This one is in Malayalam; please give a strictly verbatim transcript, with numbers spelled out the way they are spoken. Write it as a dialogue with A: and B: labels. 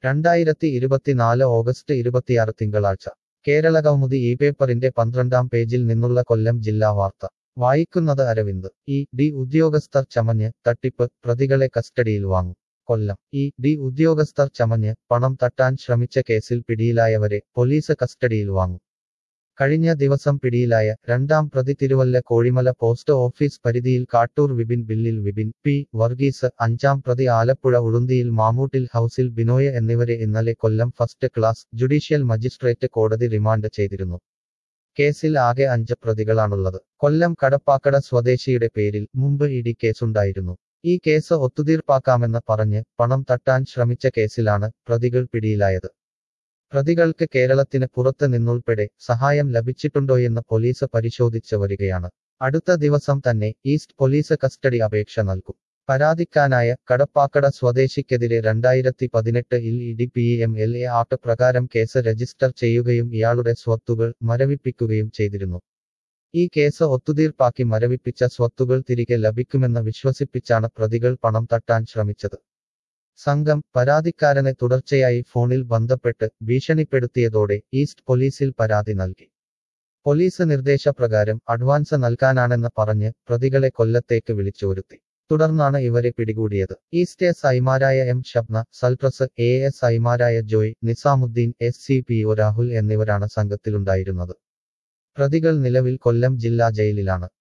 A: രണ്ടായിരത്തി ഇരുപത്തിനാല് ഓഗസ്റ്റ് ഇരുപത്തിയാറ് തിങ്കളാഴ്ച കേരള കൗമുദി ഈ പേപ്പറിന്റെ പന്ത്രണ്ടാം പേജിൽ നിന്നുള്ള കൊല്ലം ജില്ലാ വാർത്ത വായിക്കുന്നത് അരവിന്ദ്. ഇ ഡി ഉദ്യോഗസ്ഥർ ചമഞ്ഞ് തട്ടിപ്പ്, പ്രതികളെ കസ്റ്റഡിയിൽ വാങ്ങും. കൊല്ലം. ഇ ഡി ഉദ്യോഗസ്ഥർ ചമഞ്ഞ് പണം തട്ടാൻ ശ്രമിച്ച കേസിൽ പിടിയിലായവരെ പോലീസ് കസ്റ്റഡിയിൽ വാങ്ങും. കഴിഞ്ഞ ദിവസം പിടിയിലായ രണ്ടാം പ്രതി തിരുവല്ല കോഴിമല പോസ്റ്റ് ഓഫീസ് പരിധിയിൽ കാട്ടൂർ വിപിൻ ബില്ലിൽ വിപിൻ പി വർഗീസ്, അഞ്ചാം പ്രതി ആലപ്പുഴ ഉളുന്തിയിൽ മാമൂട്ടിൽ ഹൌസിൽ ബിനോയ് എന്നിവരെ ഇന്നലെ Kollam first class judicial magistrate കോടതി റിമാൻഡ് ചെയ്തിരുന്നു. കേസിൽ ആകെ അഞ്ച് പ്രതികളാണുള്ളത്. കൊല്ലം കടപ്പാക്കട സ്വദേശിയുടെ പേരിൽ മുമ്പ് ഇ ഡി കേസുണ്ടായിരുന്നു. ഈ കേസ് ഒത്തുതീർപ്പാക്കാമെന്ന് പറഞ്ഞ് പണം തട്ടാൻ ശ്രമിച്ച കേസിലാണ് പ്രതികൾ പിടിയിലായത്. പ്രതികൾക്ക് കേരളത്തിന് പുറത്ത് നിന്നുൾപ്പെടെ സഹായം ലഭിച്ചിട്ടുണ്ടോയെന്ന് പോലീസ് പരിശോധിച്ച് വരികയാണ്. അടുത്ത ദിവസം തന്നെ ഈസ്റ്റ് പോലീസ് കസ്റ്റഡി അപേക്ഷ നൽകും. പരാതിക്കാനായ കടപ്പാക്കട സ്വദേശിക്കെതിരെ രണ്ടായിരത്തി പതിനെട്ട് ഇൽ E D P M L A act പ്രകാരം കേസ് രജിസ്റ്റർ ചെയ്യുകയും ഇയാളുടെ സ്വത്തുകൾ മരവിപ്പിക്കുകയും ചെയ്തിരുന്നു. ഈ കേസ് ഒത്തുതീർപ്പാക്കി മരവിപ്പിച്ച സ്വത്തുകൾ തിരികെ ലഭിക്കുമെന്ന് വിശ്വസിപ്പിച്ചാണ് പ്രതികൾ പണം തട്ടാൻ ശ്രമിച്ചത്. സംഘം പരാതിക്കാരനെ തുടർച്ചയായി ഫോണിൽ ബന്ധപ്പെട്ട് ഭീഷണിപ്പെടുത്തിയതോടെ ഈസ്റ്റ് പോലീസിൽ പരാതി നൽകി. പോലീസ് നിർദ്ദേശപ്രകാരം അഡ്വാൻസ് നൽകാനാണെന്ന് പറഞ്ഞ് പ്രതികളെ കൊല്ലത്തേക്ക് വിളിച്ചുവരുത്തി. തുടർന്നാണ് ഇവരെ പിടികൂടിയത്. ഈസ്റ്റ് എസ് ഐമാരായ M Shabna, Salpras, A S ഐമാരായ Joy, Nizamuddin, S C P O Rahul എന്നിവരാണ് സംഘത്തിലുണ്ടായിരുന്നത്. പ്രതികൾ നിലവിൽ കൊല്ലം ജില്ലാ ജയിലിലാണ്.